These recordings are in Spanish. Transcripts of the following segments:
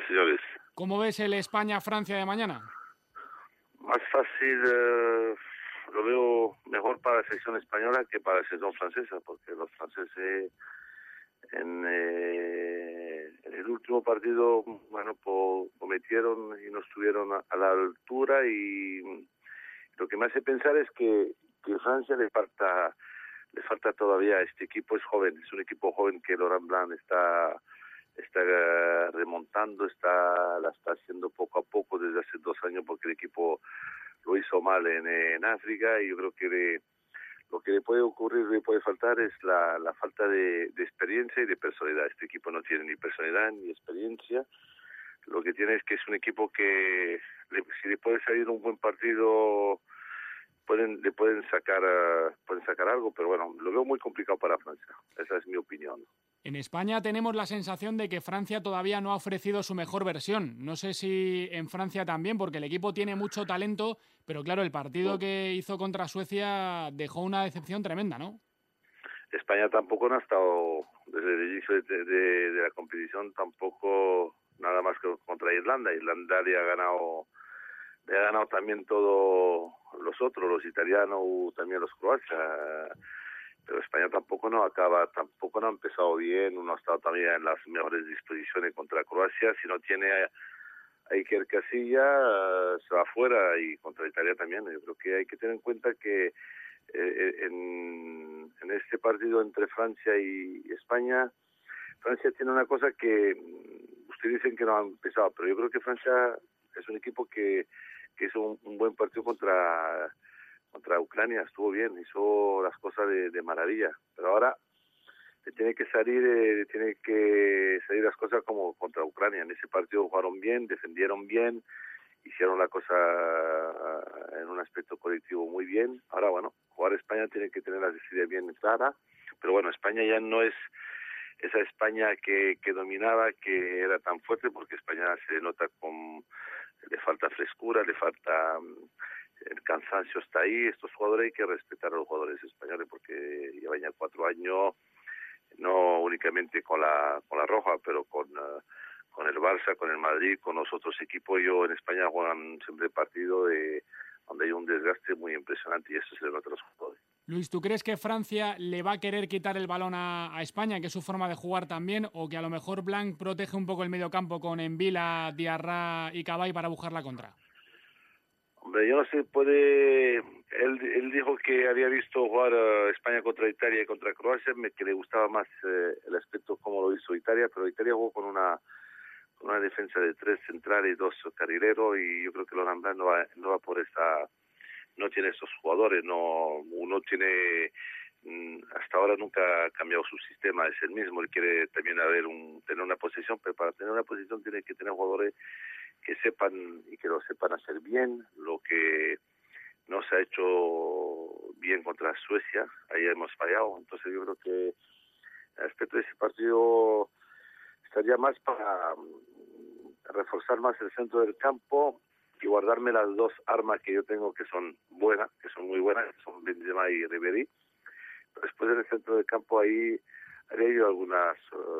señores. ¿Cómo ves el España-Francia de mañana? Más fácil, lo veo mejor para la selección española que para la selección francesa, porque los franceses en el último partido, cometieron y no estuvieron a la altura, y lo que me hace pensar es que Francia le falta todavía. Este equipo es joven, es un equipo joven que Laurent Blanc está remontando, la está haciendo poco a poco desde hace 2 años, porque el equipo lo hizo mal en África, y yo creo que lo que le puede ocurrir, le puede faltar, es la falta de experiencia y de personalidad. Este equipo no tiene ni personalidad ni experiencia. Lo que tiene es que es un equipo que si le puede salir un buen partido, le pueden sacar algo, pero bueno, lo veo muy complicado para Francia. Esa es mi opinión. En España tenemos la sensación de que Francia todavía no ha ofrecido su mejor versión. No sé si en Francia también, porque el equipo tiene mucho talento, pero claro, el partido que hizo contra Suecia dejó una decepción tremenda, ¿no? España tampoco no ha estado, desde el inicio de la competición, tampoco nada más que contra Irlanda. Irlanda le ha ganado también todos los italianos, también los croatas. Pero España tampoco no ha empezado bien, no ha estado también en las mejores disposiciones contra Croacia. Si no tiene a Iker Casillas, se va afuera, y contra Italia también. Yo creo que hay que tener en cuenta que en este partido entre Francia y España, Francia tiene una cosa que ustedes dicen que no ha empezado, pero yo creo que Francia es un equipo que hizo un buen partido contra Ucrania. Estuvo bien, hizo las cosas de maravilla, pero ahora tiene que salir las cosas como contra Ucrania. En ese partido jugaron bien, defendieron bien, hicieron la cosa en un aspecto colectivo muy bien. Ahora, bueno, jugar España tiene que tener las decisiones bien claras, pero bueno, España ya no es esa España que dominaba, que era tan fuerte, porque España se nota le falta frescura, le falta el cansancio, está ahí. Estos jugadores hay que respetar a los jugadores españoles, porque llevan ya 4 años, no únicamente con la Roja, pero con el Barça, con el Madrid, con los otros equipos. Yo en España juegan siempre partido donde hay un desgaste muy impresionante, y eso se le nota a los jugadores. Luis, ¿tú crees que Francia le va a querer quitar el balón a España, que es su forma de jugar también, o que a lo mejor Blanc protege un poco el mediocampo con Embila, Diarra y Cavani para buscar la contra? Hombre, yo no sé, él dijo que había visto jugar España contra Italia y contra Croacia, que le gustaba más el aspecto como lo hizo Italia, pero Italia jugó con una defensa de 3 centrales y 2 carrileros, y yo creo que Laurent Blanc no va por no tiene esos jugadores, uno tiene, hasta ahora nunca ha cambiado su sistema, es el mismo. Él quiere también tener una posición, pero para tener una posición tiene que tener jugadores que sepan y que lo sepan hacer bien, lo que no se ha hecho bien contra Suecia. Ahí hemos fallado. Entonces yo creo que respecto a ese partido estaría más para reforzar más el centro del campo y guardarme las 2 armas que yo tengo, que son buenas, que son muy buenas, que son Benzema y Ribéry. Pero después en el centro del campo ahí haría yo algunas,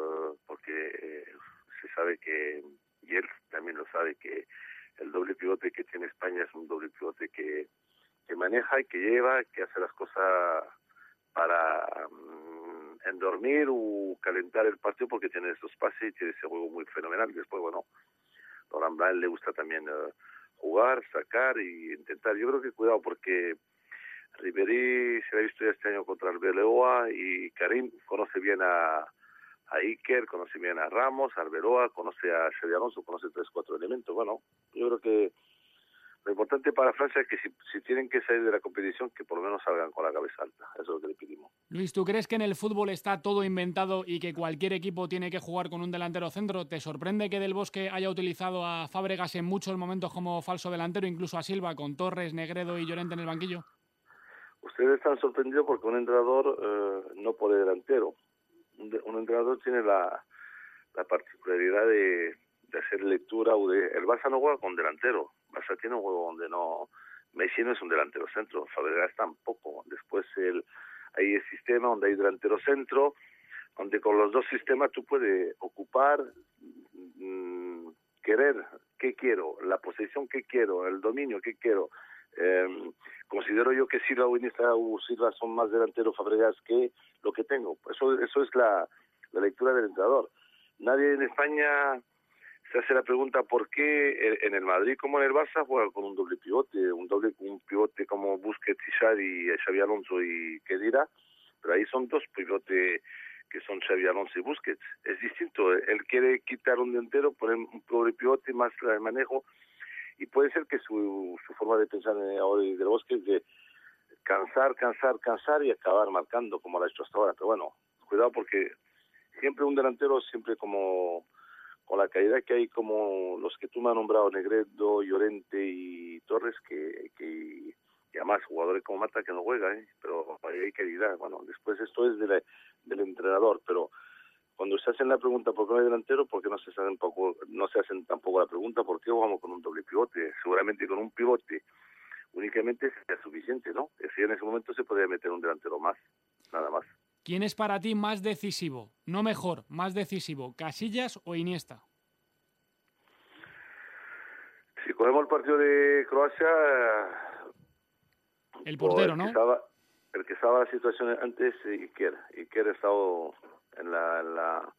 porque se sabe que, y él también lo sabe, que el doble pivote que tiene España es un doble pivote que maneja y que lleva, que hace las cosas para endormir o calentar el partido, porque tiene esos pases y tiene ese juego muy fenomenal. Después, bueno, Laurent Blanc le gusta también jugar, sacar y intentar. Yo creo que cuidado, porque Ribéry se ha visto ya este año contra el Arbeloa, y Karim conoce bien a Iker, conoce bien a Ramos, a Arbeloa, conoce a Xabi Alonso, conoce 3-4 elementos. Bueno, yo creo que lo importante para Francia es que si tienen que salir de la competición, que por lo menos salgan con la cabeza alta. Eso es lo que le pedimos. Luis, ¿tú crees que en el fútbol está todo inventado y que cualquier equipo tiene que jugar con un delantero centro? ¿Te sorprende que Del Bosque haya utilizado a Fábregas en muchos momentos como falso delantero, incluso a Silva, con Torres, Negredo y Llorente en el banquillo? Ustedes están sorprendidos porque un entrenador no pone delantero. Un entrenador tiene la particularidad de hacer lectura. El Barça no juega con delantero. El Barça tiene un juego donde no... Messi no es un delantero centro, Fábregas tampoco. Después hay el sistema donde hay delantero centro, donde con los 2 sistemas tú puedes ocupar, querer, ¿qué quiero? La posesión, ¿qué quiero? El dominio, ¿qué quiero? Considero yo que Silva o Iniesta o Silva son más delanteros Fabregas que lo que tengo. Eso es la lectura del entrenador. Nadie en España se hace la pregunta por qué en el Madrid como en el Barça juega con un doble pivote, un pivote como Busquets y Xavi Alonso y Khedira, pero ahí son dos pivotes que son Xavi Alonso y Busquets. Es distinto, él quiere quitar un delantero, poner un doble pivote más el manejo, y puede ser que su forma de pensar ahora de Bosque es de cansar y acabar marcando como lo ha hecho hasta ahora. Pero bueno, cuidado porque siempre un delantero, siempre como con la calidad que hay como los que tú me has nombrado, Negredo, Llorente y Torres, que además jugadores como Mata que no juega, pero hay calidad. Bueno, después esto es del entrenador, pero cuando se hacen la pregunta por qué no hay delantero, ¿por qué no se hacen tampoco la pregunta por qué jugamos con un doble pivote? Seguramente con un pivote únicamente sería suficiente, ¿no? Si en ese momento se podría meter un delantero más, nada más. ¿Quién es para ti más decisivo? No mejor, más decisivo, ¿Casillas o Iniesta? Si cogemos el partido de Croacia, el portero, ¿no? El que estaba la situación antes, Iker ha estado en la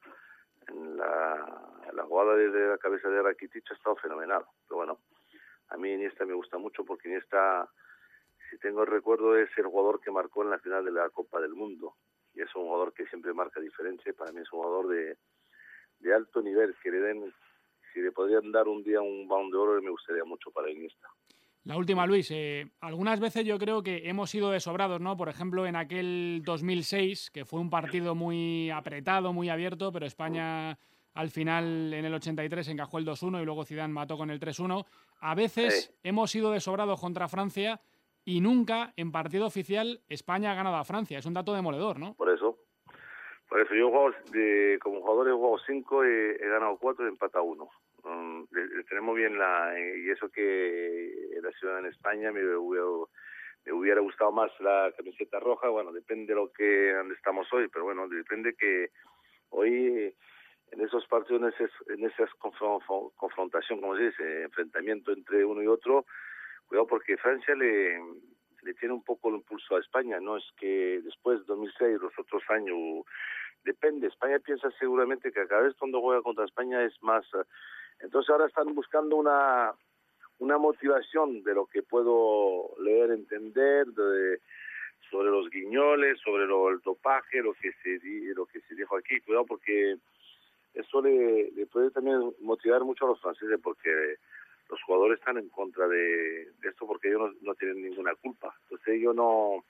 jugada de la cabeza de Rakitic, ha estado fenomenal. Pero bueno, a mí Iniesta me gusta mucho porque Iniesta, si tengo el recuerdo, es el jugador que marcó en la final de la Copa del Mundo. Y es un jugador que siempre marca diferencia. Para mí es un jugador de alto nivel, que le den, si le podrían dar un día un Balón de Oro, me gustaría mucho para Iniesta. La última, Luis. Algunas veces yo creo que hemos sido desobrados, ¿no? Por ejemplo, en aquel 2006, que fue un partido muy apretado, muy abierto, pero España al final en el 83 encajó el 2-1 y luego Zidane mató con el 3-1. A veces hemos sido desobrados contra Francia y nunca en partido oficial España ha ganado a Francia. Es un dato demoledor, ¿no? Por eso yo he jugado como jugador, he jugado 5, he ganado 4 y empatado 1. Le tenemos bien y eso que la ciudad en España me hubiera gustado más la camiseta roja. Bueno, depende de donde estamos hoy, pero bueno, depende que hoy en esos partidos, en esas confrontación, como se dice, enfrentamiento entre uno y otro, cuidado porque Francia le tiene un poco el impulso a España. No es que después de 2006, los otros años, depende. España piensa seguramente que cada vez cuando juega contra España es más. Entonces ahora están buscando una motivación de lo que puedo leer, entender, sobre los guiñoles, sobre el dopaje, lo que se dijo aquí. Cuidado porque eso le puede también motivar mucho a los franceses, porque los jugadores están en contra de esto porque ellos no tienen ninguna culpa. Entonces ellos no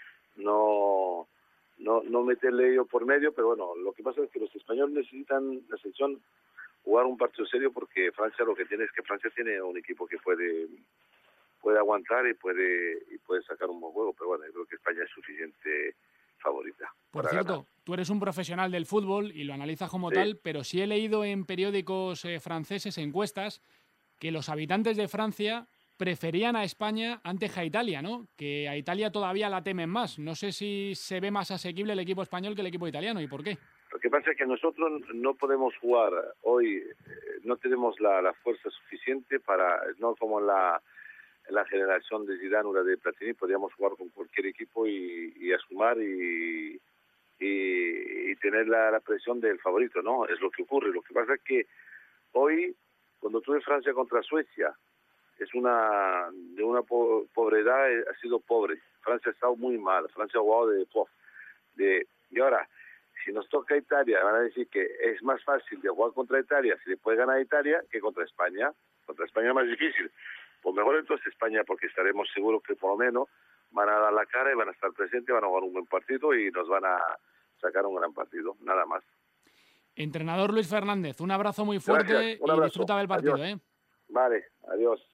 meterle ellos por medio, pero bueno, lo que pasa es que los españoles necesitan la selección jugar un partido serio, porque Francia lo que tiene es que Francia tiene un equipo que puede aguantar y puede sacar un buen juego, pero bueno, yo creo que España es suficiente favorita. Por cierto, ganar. Tú eres un profesional del fútbol y lo analizas como tal, pero sí he leído en periódicos franceses, encuestas, que los habitantes de Francia preferían a España antes que a Italia, ¿no? Que a Italia todavía la temen más. No sé si se ve más asequible el equipo español que el equipo italiano, ¿y por qué? Lo que pasa es que nosotros no podemos jugar hoy, no tenemos la fuerza suficiente para, no como en la generación de Zidane o la de Platini, podíamos jugar con cualquier equipo y a sumar y tener la presión del favorito, ¿no? Es lo que ocurre. Lo que pasa es que hoy, cuando tuve Francia contra Suecia, es de una pobredad, ha sido pobre. Francia ha estado muy mal, Francia ha jugado y ahora, si nos toca Italia, van a decir que es más fácil de jugar contra Italia, si le puede ganar a Italia, que contra España. Contra España es más difícil. Pues mejor entonces España, porque estaremos seguros que por lo menos van a dar la cara y van a estar presentes, van a jugar un buen partido y nos van a sacar un gran partido, nada más. Entrenador Luis Fernández, un abrazo muy fuerte. Gracias, un abrazo. Y disfruta del partido. Adiós. Vale, adiós.